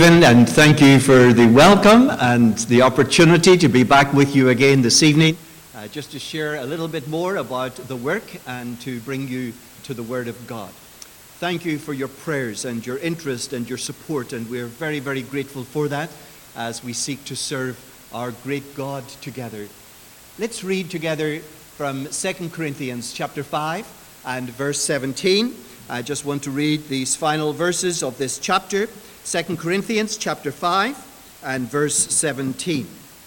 And thank you for the welcome and the opportunity to be back with you again this evening, just to share a little bit more about the work and to bring you to the Word of God. Thank you for your prayers and your interest and your support, and we're very, very grateful for that as we seek to serve our great God together. Let's read together from 2 Corinthians chapter 5 and verse 17. I just want to read these final verses of this chapter. 2 Corinthians chapter 5 and verse 17.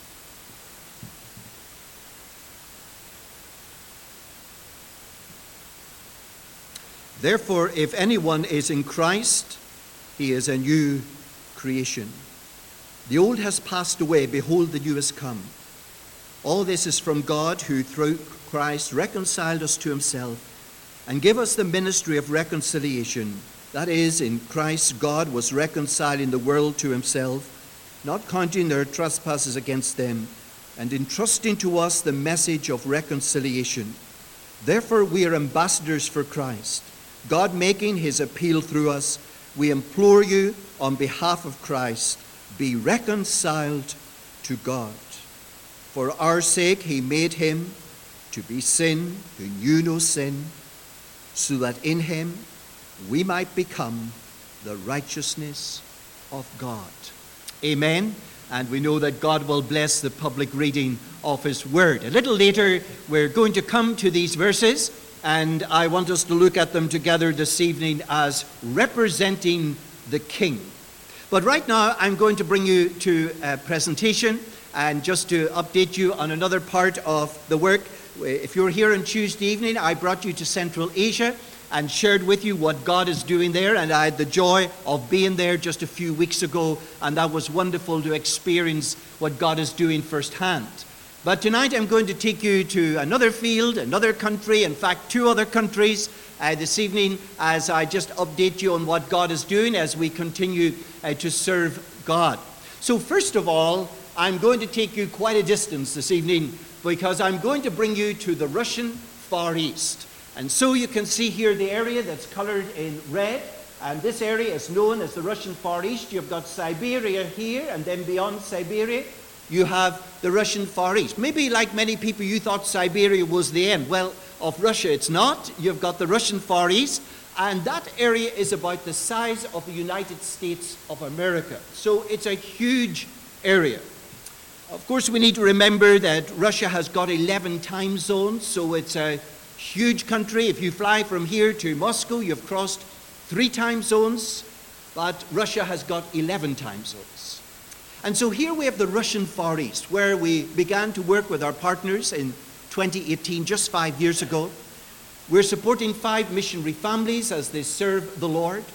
Therefore, if anyone is in Christ, he is a new creation. The old has passed away, behold, the new has come. All this is from God, who through Christ reconciled us to himself and gave us the ministry of reconciliation. That is, in Christ, God was reconciling the world to himself, not counting their trespasses against them, and entrusting to us the message of reconciliation. Therefore, we are ambassadors for Christ, God making his appeal through us. We implore you, on behalf of Christ, be reconciled to God. For our sake, he made him to be sin who knew no sin, so that in him we might become the righteousness of God. Amen. And we know that God will bless the public reading of his word. A little later, we're going to come to these verses, and I want us to look at them together this evening as representing the King. But right now, I'm going to bring you to a presentation and just to update you on another part of the work. If you're here on Tuesday evening, I brought you to Central Asia and shared with you what God is doing there, and I had the joy of being there just a few weeks ago, and that was wonderful to experience what God is doing firsthand. But tonight I'm going to take you to another field, another country, in fact 2 other countries this evening, as I just update you on what God is doing as we continue to serve God. So first of all, I'm going to take you quite a distance this evening, because I'm going to bring you to the Russian Far East. And so you can see here the area that's colored in red, and this area is known as the Russian Far East. You've got Siberia here, and then beyond Siberia, you have the Russian Far East. Maybe like many people, you thought Siberia was the end. Well, of Russia, it's not. You've got the Russian Far East, and that area is about the size of the United States of America. So it's a huge area. Of course, we need to remember that Russia has got 11 time zones, so it's a huge country. If you fly from here to Moscow, you've crossed 3 time zones, but Russia has got 11 time zones. And so here we have the Russian Far East, where we began to work with our partners in 2018, just 5 years ago. We're supporting 5 missionary families as they serve the Lord.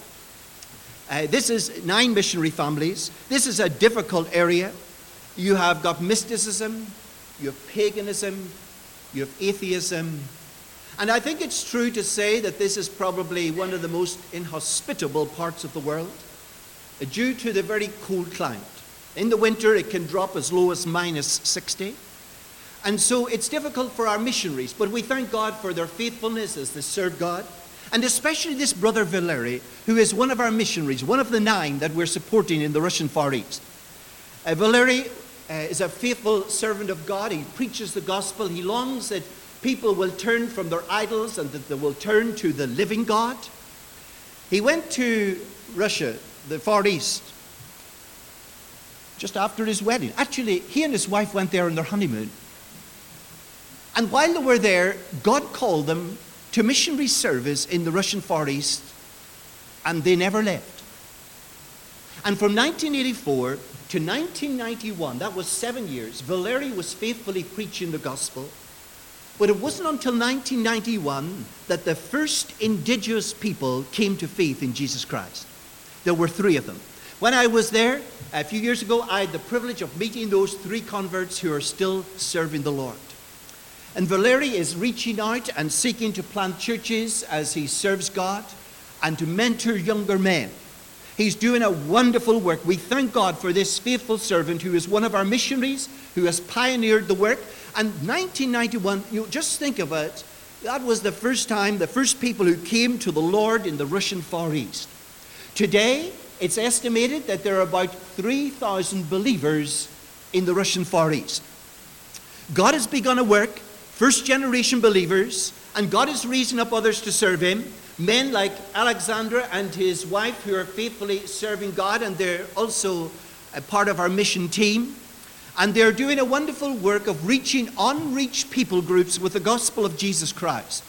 This is 9 missionary families. This is a difficult area. You have got mysticism, you have paganism, you have atheism. And I think it's true to say that this is probably one of the most inhospitable parts of the world, due to the very cold climate. In the winter, it can drop as low as minus 60. And so it's difficult for our missionaries, but we thank God for their faithfulness as they serve God. And especially this brother Valery, who is one of our missionaries, one of the 9 that we're supporting in the Russian Far East. Valery is a faithful servant of God. He preaches the gospel. He longs that people will turn from their idols and that they will turn to the living God. He went to Russia, the Far East, just after his wedding. Actually, he and his wife went there on their honeymoon. And while they were there, God called them to missionary service in the Russian Far East, and they never left. And from 1984 to 1991, that was 7 years, Valery was faithfully preaching the gospel. But it wasn't until 1991 that the first indigenous people came to faith in Jesus Christ. There were 3 of them. When I was there a few years ago, I had the privilege of meeting those 3 converts who are still serving the Lord. And Valery is reaching out and seeking to plant churches as he serves God and to mentor younger men. He's doing a wonderful work. We thank God for this faithful servant who is one of our missionaries, who has pioneered the work. And 1991, you just think of it, that was the first people who came to the Lord in the Russian Far East. Today, it's estimated that there are about 3,000 believers in the Russian Far East. God has begun a work, first-generation believers, and God is raising up others to serve him. Men like Alexander and his wife who are faithfully serving God, and they're also a part of our mission team. And they're doing a wonderful work of reaching unreached people groups with the gospel of Jesus Christ.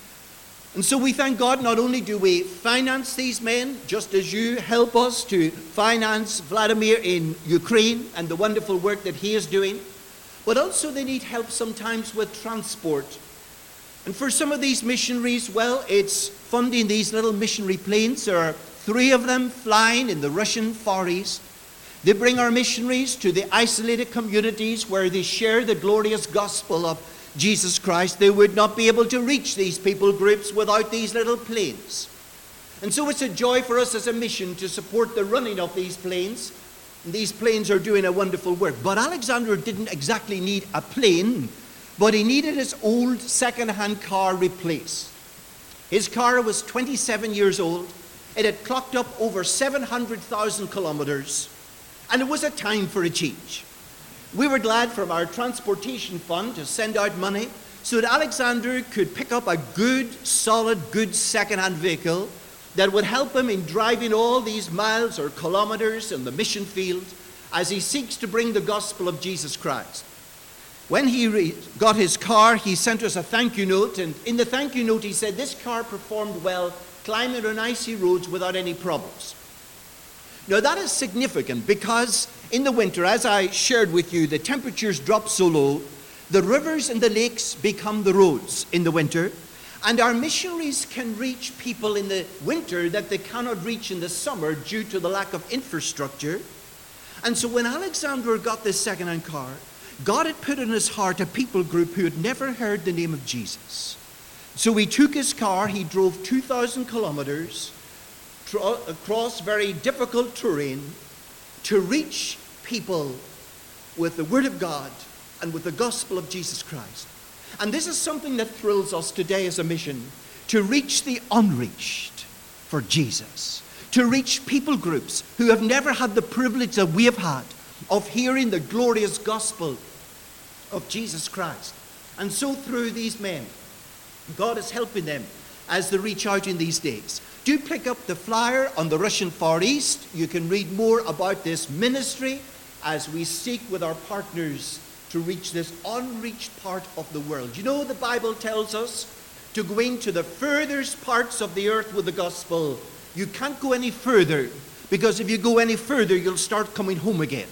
And so we thank God, not only do we finance these men, just as you help us to finance Vladimir in Ukraine and the wonderful work that he is doing, but also they need help sometimes with transport. And for some of these missionaries, well, it's funding these little missionary planes. There are 3 of them flying in the Russian Far East. They bring our missionaries to the isolated communities where they share the glorious gospel of Jesus Christ. They would not be able to reach these people groups without these little planes. And so it's a joy for us as a mission to support the running of these planes. And these planes are doing a wonderful work. But Alexander didn't exactly need a plane, but he needed his old second-hand car replaced. His car was 27 years old. It had clocked up over 700,000 kilometers. And it was a time for a change. We were glad from our transportation fund to send out money so that Alexander could pick up a good, solid, good second-hand vehicle that would help him in driving all these miles or kilometers in the mission field as he seeks to bring the gospel of Jesus Christ. When he got his car, he sent us a thank you note, and in the thank you note he said this car performed well climbing on icy roads without any problems. Now that is significant because in the winter, as I shared with you, the temperatures drop so low, the rivers and the lakes become the roads in the winter, and our missionaries can reach people in the winter that they cannot reach in the summer due to the lack of infrastructure. And so when Alexander got this second-hand car, God had put in his heart a people group who had never heard the name of Jesus. So he took his car, he drove 2,000 kilometers across very difficult terrain to reach people with the Word of God and with the gospel of Jesus Christ. And this is something that thrills us today as a mission, to reach the unreached for Jesus, to reach people groups who have never had the privilege that we have had of hearing the glorious gospel of Jesus Christ. And so through these men, God is helping them as they reach out in these days. Do pick up the flyer on the Russian Far East. You can read more about this ministry as we seek with our partners to reach this unreached part of the world. You know, the Bible tells us to go into the furthest parts of the earth with the gospel. You can't go any further, because if you go any further, you'll start coming home again.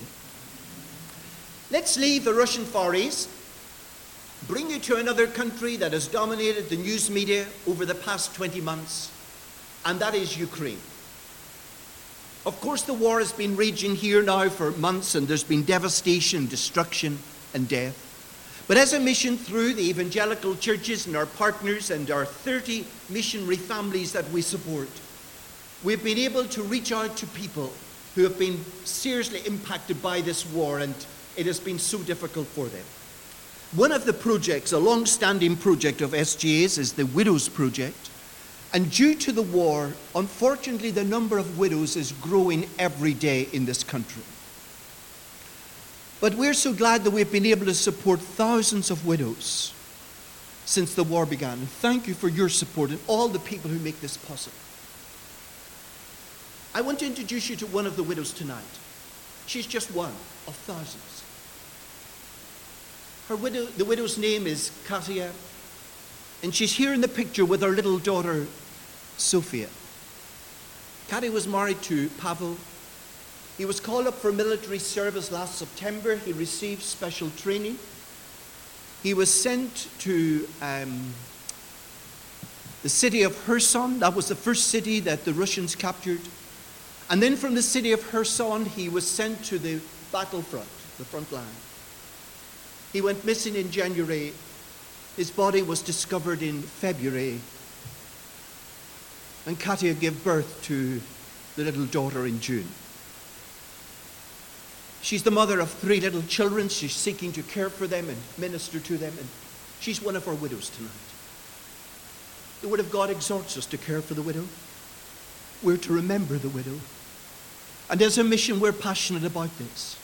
Let's leave the Russian Far East, bring you to another country that has dominated the news media over the past 20 months, and that is Ukraine. Of course, the war has been raging here now for months, and there's been devastation, destruction, and death. But as a mission through the evangelical churches and our partners and our 30 missionary families that we support, we've been able to reach out to people who have been seriously impacted by this war, and it has been so difficult for them. One of the projects, a long-standing project of SGA's, is the Widows Project. And due to the war, unfortunately, the number of widows is growing every day in this country. But we're so glad that we've been able to support thousands of widows since the war began. And thank you for your support and all the people who make this possible. I want to introduce you to one of the widows tonight. She's just one of thousands. The widow's name is Katia, and she's here in the picture with her little daughter, Sophia. Katia was married to Pavel. He was called up for military service last September. He received special training. He was sent to the city of Kherson. That was the first city that the Russians captured. And then from the city of Kherson, he was sent to the battlefront, the front line. He went missing in January. His body was discovered in February. And Katia gave birth to the little daughter in June. She's the mother of 3 little children. She's seeking to care for them and minister to them. And she's one of our widows tonight. The Word of God exhorts us to care for the widow. We're to remember the widow. And as a mission, we're passionate about this.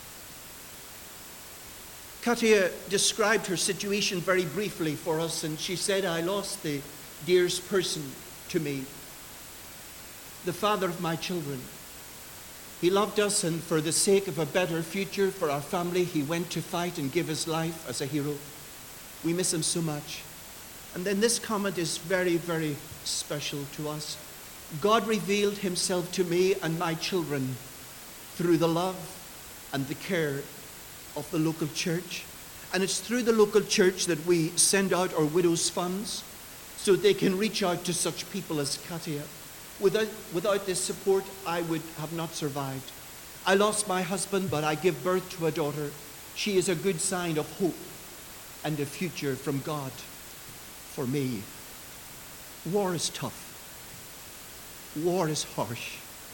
Katia described her situation very briefly for us, and she said, I lost the dearest person to me, the father of my children. He loved us, and for the sake of a better future for our family, he went to fight and give his life as a hero. We miss him so much. And then this comment is very, very special to us. God revealed himself to me and my children through the love and the care of the local church. And it's through the local church that we send out our widows' funds so they can reach out to such people as Katia. Without this support, I would have not survived. I lost my husband, but I give birth to a daughter. She is a good sign of hope and a future from God for me. War is tough. War is harsh.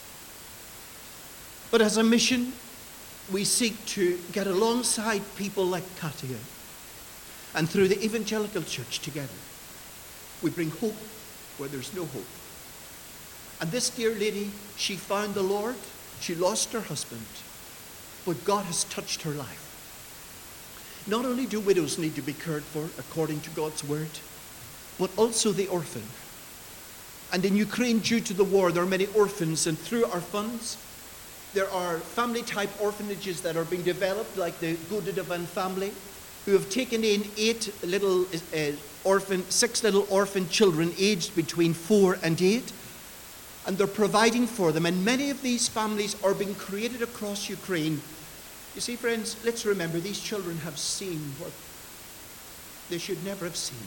But as a mission, we seek to get alongside people like Katia. And through the evangelical church together, we bring hope where there's no hope. And this dear lady, she found the Lord. She lost her husband. But God has touched her life. Not only do widows need to be cared for according to God's word, but also the orphan. And in Ukraine, due to the war, there are many orphans, and through our funds, there are family-type orphanages that are being developed, like the Godedevan family, who have taken in 6 little orphan children aged between 4 and 8, and they're providing for them. And many of these families are being created across Ukraine. You see, friends, let's remember these children have seen what they should never have seen.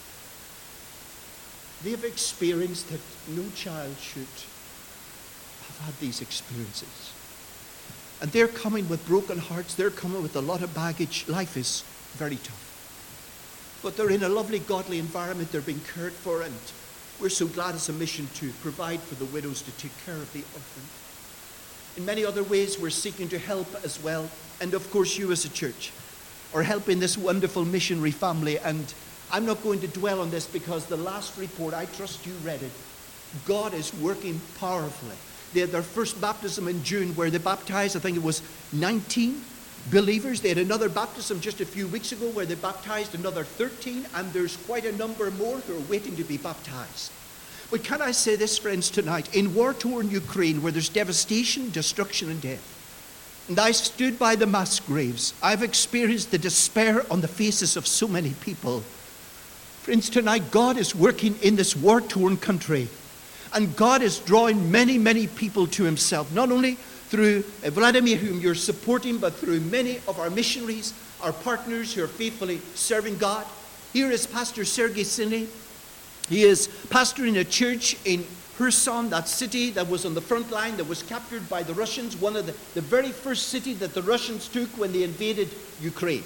They have experienced that no child should have had these experiences. And they're coming with broken hearts. They're coming with a lot of baggage. Life is very tough. But they're in a lovely, godly environment. They're being cared for, and we're so glad as a mission to provide for the widows, to take care of the orphan. In many other ways, we're seeking to help as well. And of course, you as a church are helping this wonderful missionary family. And I'm not going to dwell on this because the last report, I trust you read it. God is working powerfully. They had their first baptism in June where they baptized, I think it was 19 believers. They had another baptism just a few weeks ago where they baptized another 13, and there's quite a number more who are waiting to be baptized. But can I say this, friends, tonight? In war-torn Ukraine, where there's devastation, destruction, and death, and I stood by the mass graves, I've experienced the despair on the faces of so many people. Friends, tonight, God is working in this war-torn country. And God is drawing many, many people to himself, not only through Vladimir, whom you're supporting, but through many of our missionaries, our partners who are faithfully serving God. Here is Pastor Sergei Siny. He is pastoring a church in Kherson, that city that was on the front line, that was captured by the Russians, one of the very first city that the Russians took when they invaded Ukraine.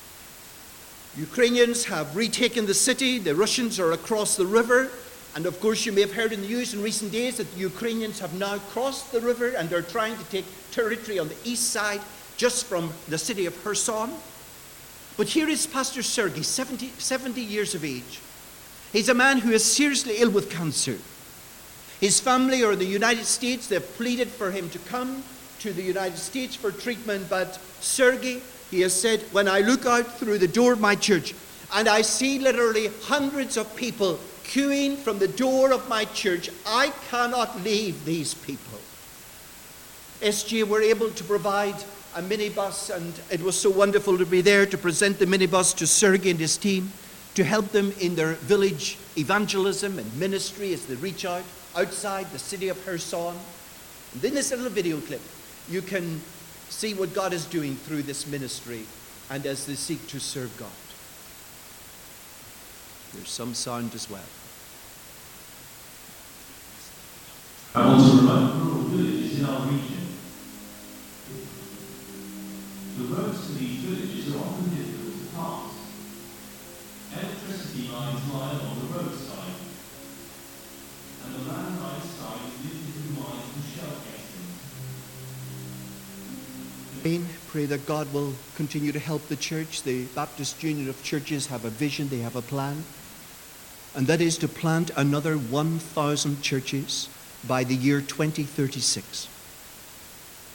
Ukrainians have retaken the city. The Russians are across the river. And of course, you may have heard in the news in recent days that the Ukrainians have now crossed the river and they're trying to take territory on the east side, just from the city of Kherson. But here is Pastor Sergei, 70 years of age. He's a man who is seriously ill with cancer. His family are in the United States. They've pleaded for him to come to the United States for treatment. But Sergei, he has said, when I look out through the door of my church and I see literally hundreds of people queuing from the door of my church, I cannot leave these people. SJ were able to provide a minibus, and it was so wonderful to be there to present the minibus to Sergei and his team, to help them in their village evangelism and ministry as they reach out outside the city of Kherson. And in this little video clip, you can see what God is doing through this ministry and as they seek to serve God. There's some sound as well. I want to remote rural villages in our region. The roads to these villages are often difficult to pass. Electricity lines lie along the roadside, and the landline side is lifted with lines from shell casings. Pray that God will continue to help the church. The Baptist Union of Churches have a vision, they have a plan, and that is to plant another 1,000 churches by the year 2036.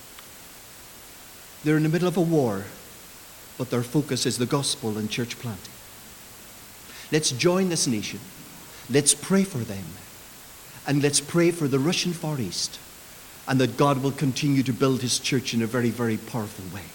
They're in the middle of a war, but their focus is the gospel and church planting. Let's join this nation. Let's pray for them. And let's pray for the Russian Far East, and that God will continue to build his church in a very, very powerful way.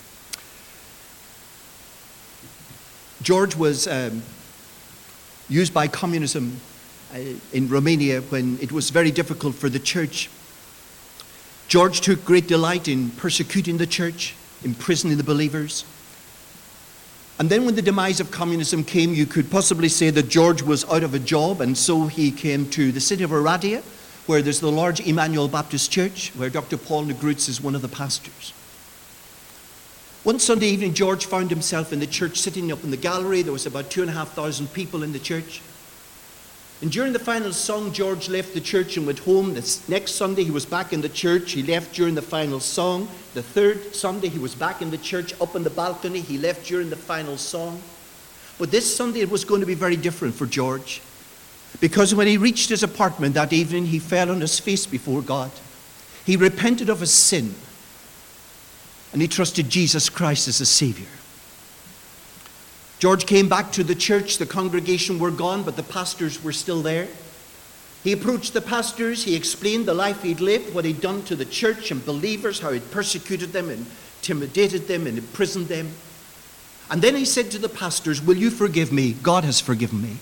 George was used by communism in Romania when it was very difficult for the church. George took great delight in persecuting the church, imprisoning the believers. And then when the demise of communism came, you could possibly say that George was out of a job, and so he came to the city of Oradea, where there's the large Emmanuel Baptist Church, where Dr. Paul Negrutz is one of the pastors. One Sunday evening, George found himself in the church, sitting up in the gallery. There was about 2,500 people in the church. And during the final song, George left the church and went home. The next Sunday, he was back in the church. He left during the final song. The third Sunday, he was back in the church, up on the balcony. He left during the final song. But this Sunday, it was going to be very different for George, because when he reached his apartment that evening, he fell on his face before God. He repented of his sin, and he trusted Jesus Christ as a Savior. George came back to the church. The congregation were gone, but the pastors were still there. He approached the pastors. He explained the life he'd lived, what he'd done to the church and believers, how he'd persecuted them, and intimidated them, and imprisoned them. And then he said to the pastors, "Will you forgive me? God has forgiven me."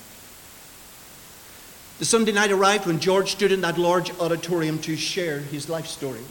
The Sunday night arrived when George stood in that large auditorium to share his life story.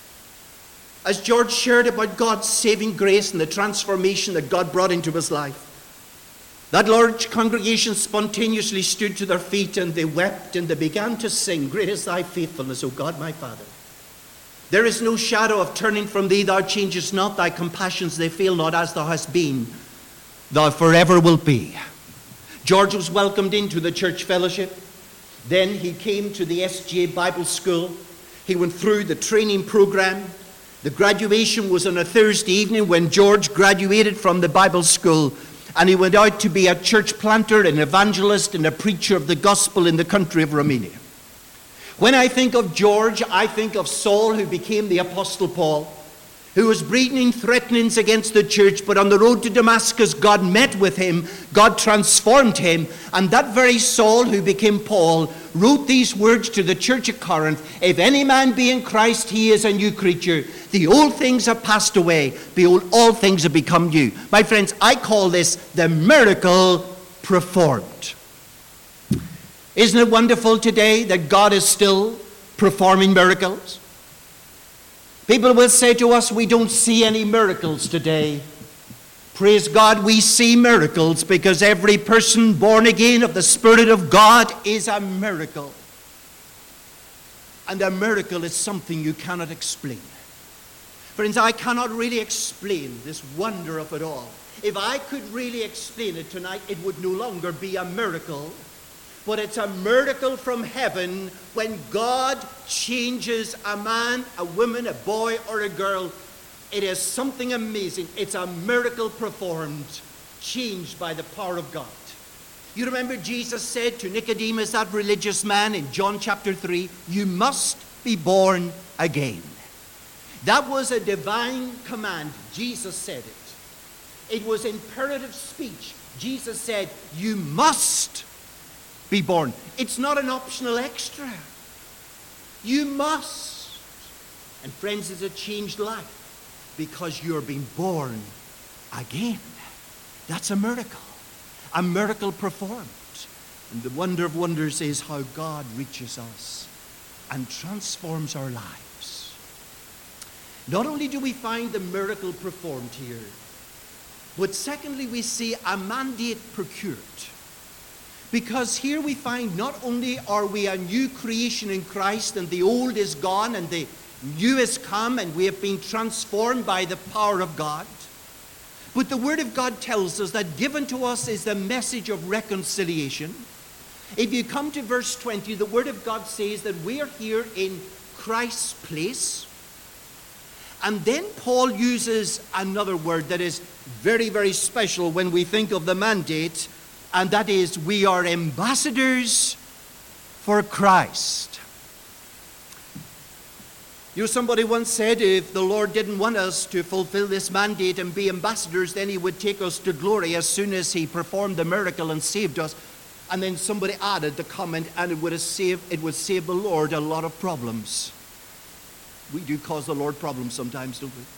As George shared about God's saving grace and the transformation that God brought into his life, that large congregation spontaneously stood to their feet, and they wept, and they began to sing, "Great is thy faithfulness, O God my Father. There is no shadow of turning from thee, thou changest not, thy compassions they fail not, as thou hast been, thou forever wilt be." George was welcomed into the church fellowship. Then he came to the SGA Bible School. He went through the training program. The graduation was on a Thursday evening when George graduated from the Bible school, and he went out to be a church planter, an evangelist, and a preacher of the gospel in the country of Romania. When I think of George, I think of Saul, who became the Apostle Paul, who was breathing threatenings against the church, but on the road to Damascus, God met with him, God transformed him, and that very Saul who became Paul wrote these words to the church at Corinth: "If any man be in Christ, he is a new creature. The old things have passed away. Behold, all things have become new." My friends, I call this the miracle performed. Isn't it wonderful today that God is still performing miracles? People will say to us, "We don't see any miracles today." Praise God, we see miracles, because every person born again of the Spirit of God is a miracle. And a miracle is something you cannot explain. Friends, I cannot really explain this wonder of it all. If I could really explain it tonight, it would no longer be a miracle. But it's a miracle from heaven when God changes a man, a woman, a boy, or a girl. It is something amazing. It's a miracle performed, changed by the power of God. You remember Jesus said to Nicodemus, that religious man, in John chapter 3, "You must be born again." That was a divine command. Jesus said it. It was imperative speech. Jesus said, "You must be born." It's not an optional extra. You must. And friends, it's a changed life, because you're being born again. That's a miracle performed. And the wonder of wonders is how God reaches us and transforms our lives. Not only do we find the miracle performed here, but secondly, we see a mandate procured. Because here we find not only are we a new creation in Christ, and the old is gone and the new has come, and we have been transformed by the power of God, but the Word of God tells us that given to us is the message of reconciliation. If you come to verse 20, the Word of God says that we are here in Christ's place. And then Paul uses another word that is very, very special when we think of the mandate, and that is, we are ambassadors for Christ. You know, somebody once said if the Lord didn't want us to fulfill this mandate and be ambassadors, then he would take us to glory as soon as he performed the miracle and saved us. And then somebody added the comment, and it would save the Lord a lot of problems. We do cause the Lord problems sometimes, don't we?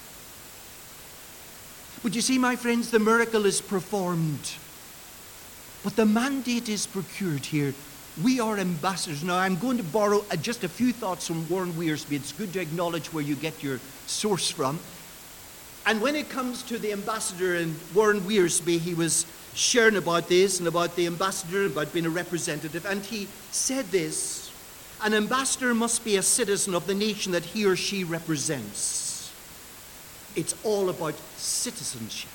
But you see, my friends, the miracle is performed. But the mandate is procured here. We are ambassadors. Now, I'm going to borrow just a few thoughts from Warren Wiersbe. It's good to acknowledge where you get your source from. And when it comes to the ambassador and Warren Wiersbe, he was sharing about this and about the ambassador, about being a representative. And he said this: an ambassador must be a citizen of the nation that he or she represents. It's all about citizenship.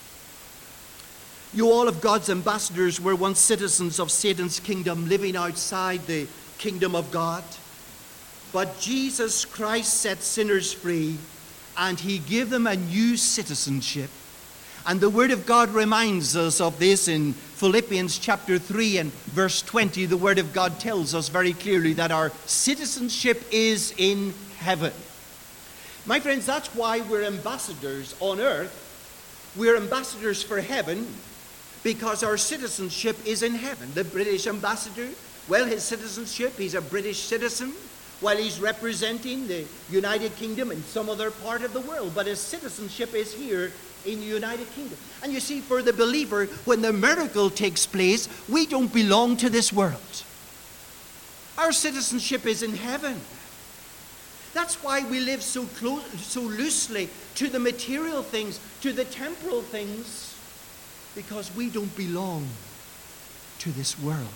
You, all of God's ambassadors, were once citizens of Satan's kingdom, living outside the kingdom of God. But Jesus Christ set sinners free, and he gave them a new citizenship. And the Word of God reminds us of this in Philippians chapter 3 and verse 20. The Word of God tells us very clearly that our citizenship is in heaven. My friends, that's why we're ambassadors on earth. We're ambassadors for heaven, because our citizenship is in heaven. The British ambassador, well, his citizenship, he's a British citizen, while he's representing the United Kingdom in some other part of the world. But his citizenship is here in the United Kingdom. And you see, for the believer, when the miracle takes place, we don't belong to this world. Our citizenship is in heaven. That's why we live so loosely to the material things, to the temporal things, because we don't belong to this world.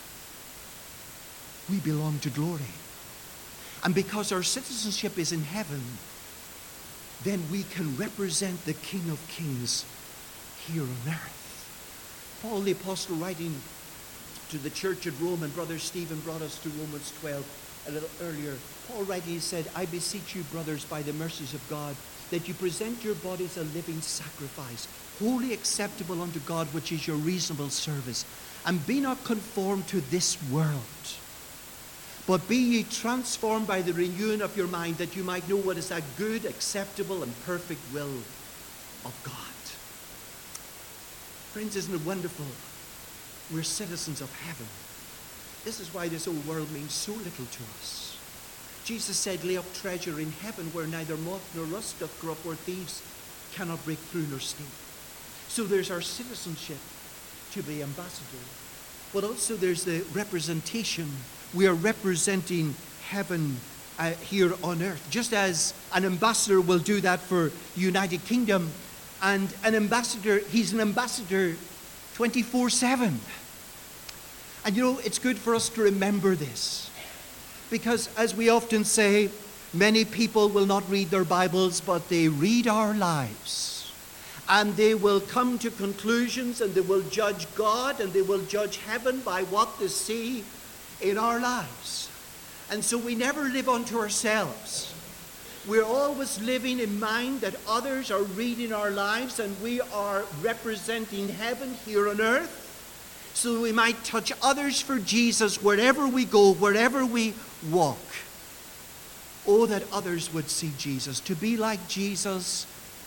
We belong to glory. And because our citizenship is in heaven, then we can represent the King of Kings here on earth. Paul the Apostle, writing to the church at Rome, and Brother Stephen brought us to Romans 12 a little earlier. Paul writing, he said, I beseech you, brothers, by the mercies of God, that you present your bodies a living sacrifice, wholly acceptable unto God, which is your reasonable service. And be not conformed to this world, but be ye transformed by the renewing of your mind, that you might know what is that good, acceptable, and perfect will of God. Friends, isn't it wonderful? We're citizens of heaven. This is why this old world means so little to us. Jesus said, lay up treasure in heaven, where neither moth nor rust doth corrupt, where thieves cannot break through nor steal. So there's our citizenship to be ambassador. But also there's the representation. We are representing heaven here on earth. Just as an ambassador will do that for the United Kingdom. And an ambassador, he's an ambassador 24/7. And you know, it's good for us to remember this. Because as we often say, many people will not read their Bibles, but they read our lives. And they will come to conclusions, and they will judge God, and they will judge heaven by what they see in our lives. And so we never live unto ourselves. We're always living in mind that others are reading our lives, and we are representing heaven here on earth, so that we might touch others for Jesus wherever we go, wherever we walk. Oh, that others would see Jesus. To be like Jesus,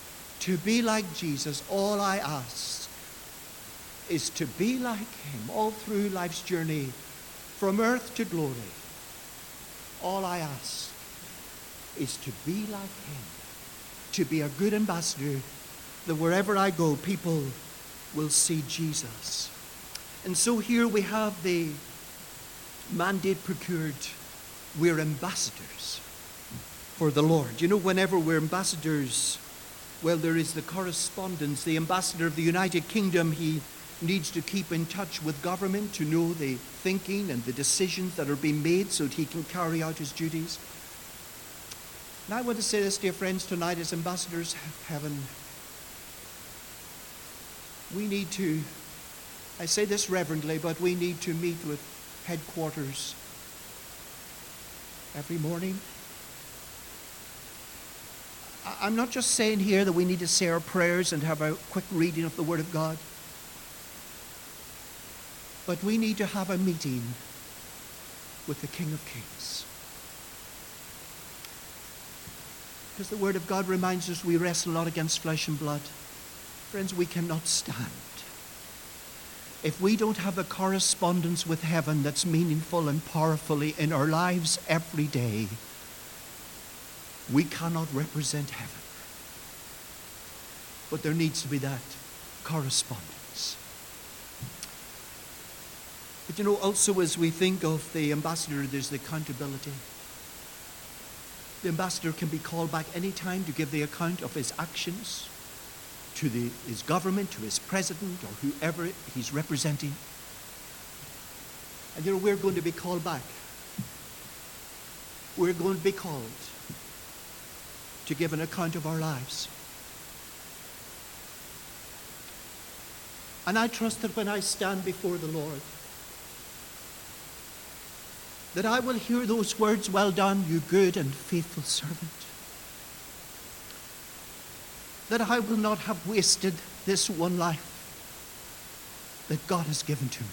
all I ask is to be like him all through life's journey, from earth to glory. All I ask is to be like him, to be a good ambassador, that wherever I go, people will see Jesus. And so here we have the mandate procured. We're ambassadors for the Lord. You know, whenever we're ambassadors, well, there is the correspondence. The ambassador of the United Kingdom, he needs to keep in touch with government to know the thinking and the decisions that are being made so that he can carry out his duties. And I want to say this, dear friends, tonight as ambassadors of heaven, we need to, I say this reverently, but we need to meet with headquarters every morning. I'm not just saying here that we need to say our prayers and have a quick reading of the Word of God, but we need to have a meeting with the King of Kings. Because the Word of God reminds us we wrestle not against flesh and blood. Friends, we cannot stand if we don't have a correspondence with heaven that's meaningful and powerfully in our lives every day. We cannot represent heaven. But there needs to be that correspondence. But you know, also as we think of the ambassador, there's the accountability. The ambassador can be called back any time to give the account of his actions to his government, to his president, or whoever he's representing. And you know, we're going to be called back. We're going to be called to give an account of our lives. And I trust that when I stand before the Lord, that I will hear those words, "Well done, you good and faithful servant." That I will not have wasted this one life that God has given to me.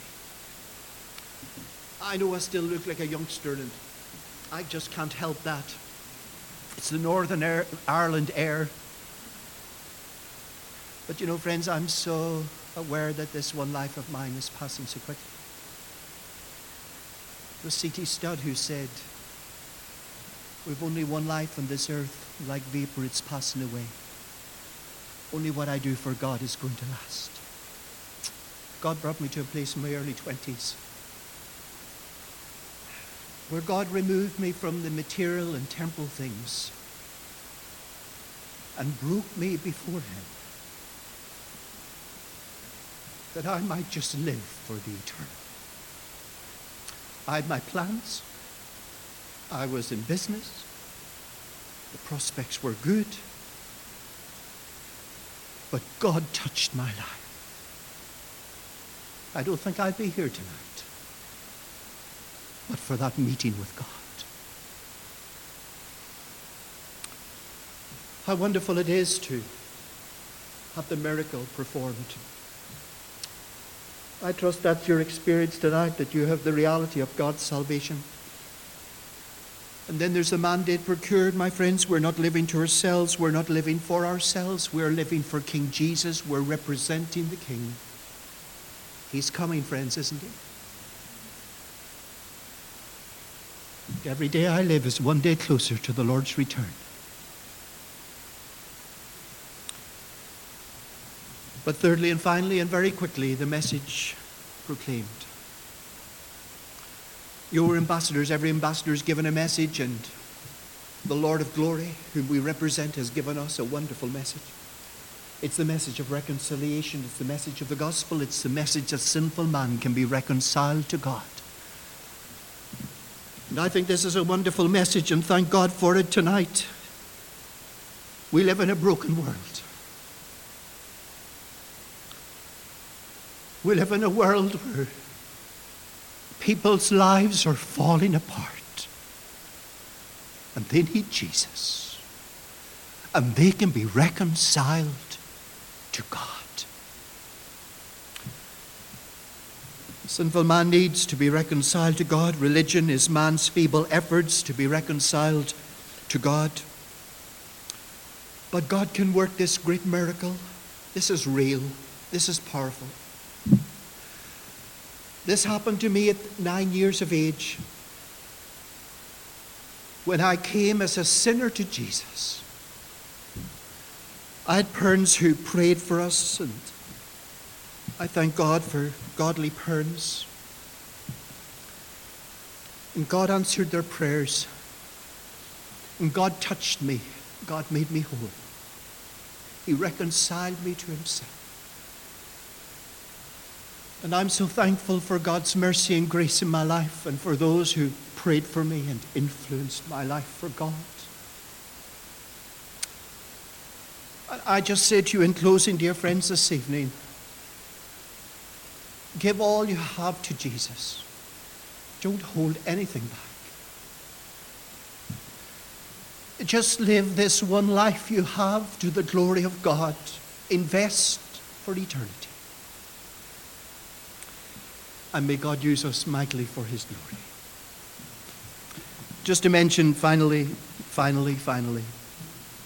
I know I still look like a youngster, and I just can't help that. It's the Northern Ireland air. But you know, friends, I'm so aware that this one life of mine is passing so quickly. It was C.T. Studd who said, "We've only one life on this earth, like vapor, it's passing away. Only what I do for God is going to last." God brought me to a place in my early 20s where God removed me from the material and temporal things and broke me before Him, that I might just live for the eternal. I had my plans. I was in business. The prospects were good. But God touched my life. I don't think I'd be here tonight but for that meeting with God. How wonderful it is to have the miracle performed. I trust that's your experience tonight, that you have the reality of God's salvation. And then there's the mandate procured, my friends. We're not living to ourselves. We're not living for ourselves. We're living for King Jesus. We're representing the King. He's coming, friends, isn't he? Every day I live is one day closer to the Lord's return. But thirdly and finally and very quickly, the message proclaimed. Your ambassadors, every ambassador is given a message, and the Lord of glory, whom we represent, has given us a wonderful message. It's the message of reconciliation. It's the message of the gospel. It's the message that sinful man can be reconciled to God. And I think this is a wonderful message, and thank God for it tonight. We live in a broken world. We live in a world where people's lives are falling apart. And they need Jesus. And they can be reconciled to God. Sinful man needs to be reconciled to God. Religion is man's feeble efforts to be reconciled to God. But God can work this great miracle. This is real. This is powerful. This happened to me at 9 years of age, when I came as a sinner to Jesus. I had parents who prayed for us, and I thank God for godly parents. And God answered their prayers. And God touched me. God made me whole. He reconciled me to Himself. And I'm so thankful for God's mercy and grace in my life, and for those who prayed for me and influenced my life for God. I just say to you in closing, dear friends, this evening, give all you have to Jesus. Don't hold anything back. Just live this one life you have to the glory of God. Invest for eternity. And may God use us mightily for His glory. Just to mention finally,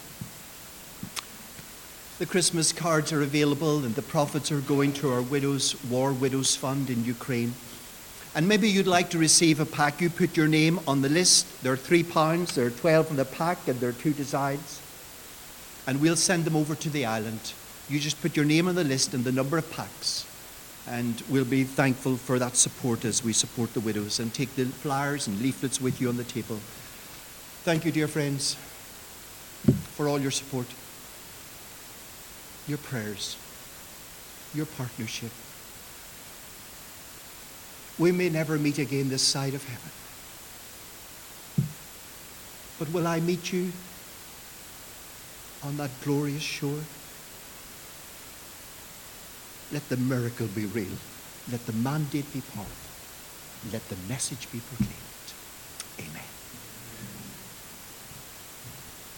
The Christmas cards are available, and the profits are going to our War Widows Fund in Ukraine. And maybe you'd like to receive a pack. You put your name on the list. There are £3, there are 12 in the pack, and there are 2 designs. And we'll send them over to the island. You just put your name on the list and the number of packs. And we'll be thankful for that support as we support the widows, and take the flyers and leaflets with you on the table. Thank you, dear friends, for all your support, your prayers, your partnership. We may never meet again this side of heaven. But will I meet you on that glorious shore? Let the miracle be real. Let the mandate be powerful. Let the message be proclaimed. Amen.